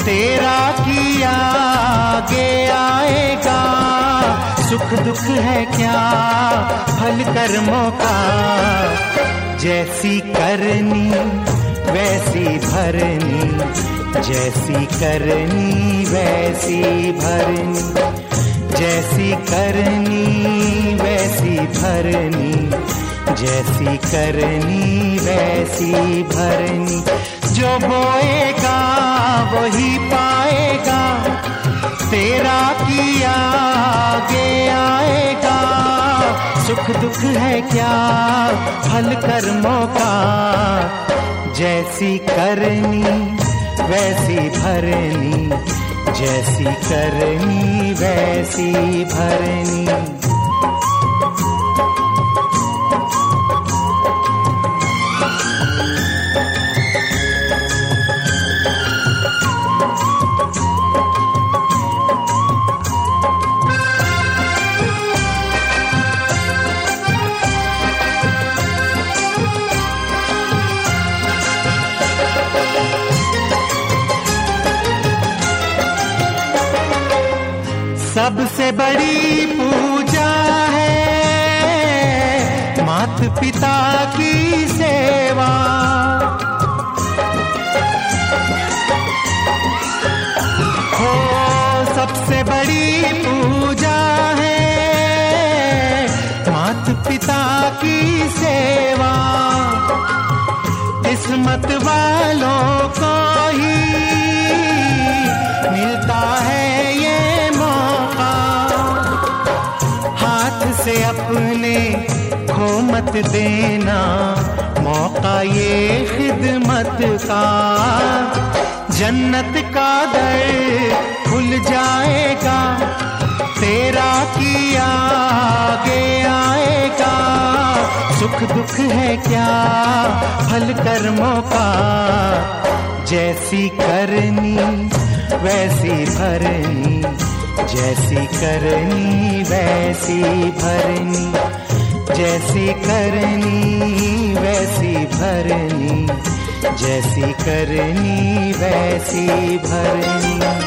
तेरा किया आगे आएगा। सुख दुख है क्या फल कर्मों का, जैसी करनी वैसी भरनी, जैसी करनी वैसी भरनी, जैसी करनी वैसी भरनी, जैसी करनी वैसी भरनी। जो बोएगा वही पाएगा, तेरा किया आगे आएगा। सुख दुख है क्या फल कर्मों का, जैसी करनी वैसी भरनी, जैसी करनी वैसी भरनी। सबसे बड़ी पूजा है मात पिता की सेवा। हो सबसे बड़ी पूजा है मात पिता की सेवा। किस्मत वालों को ही मिलता है से अपने खो मत देना मौका ये खिदमत का। जन्नत का दर खुल जाएगा, तेरा किया आगे आएगा। सुख दुख है क्या फल कर्मों का, जैसी करनी वैसी भरनी, जैसी करनी वैसी भरनी, जैसी करनी वैसी भरनी, जैसी करनी वैसी भरनी।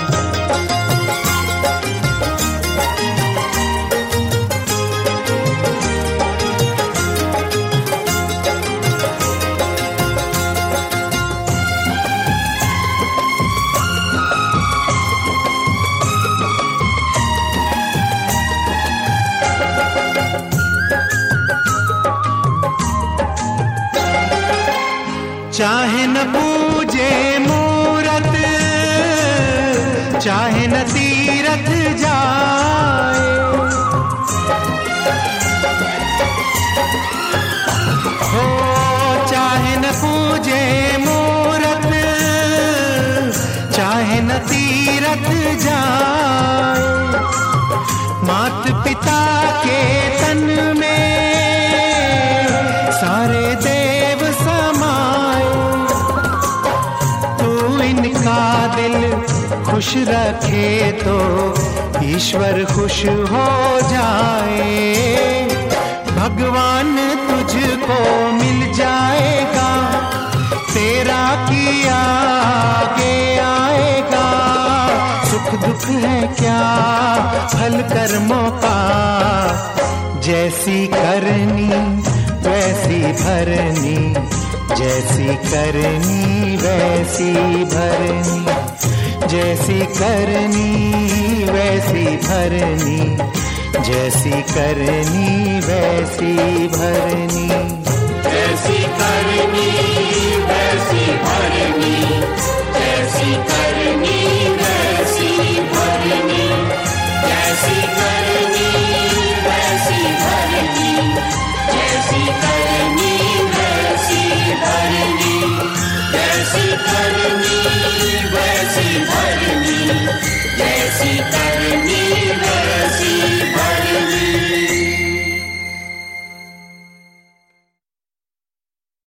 चाहे न पूजे मूरत, चाहे न तीरथ जाए, हो चाहे न पूजे मूरत, चाहे न तीरथ जाए। मात पिता के तन में सारे देव समाए, तू इनका दिल खुश रखे तो ईश्वर खुश हो जाए। भगवान तुझको मिल जाएगा, तेरा किया आगे आएगा। सुख दुख है क्या फल कर्मों का, जैसी करनी वैसी भरनी, जैसी करनी वैसी भरनी, जैसी करनी वैसी भरनी, जैसी करनी वैसी भरनी, जैसी करनी वैसी भरनी, जैसी करनी वैसी भरनी, जैसी करनी वैसी भरनी, जैसी करनी वैसी भरनी, जैसी करनी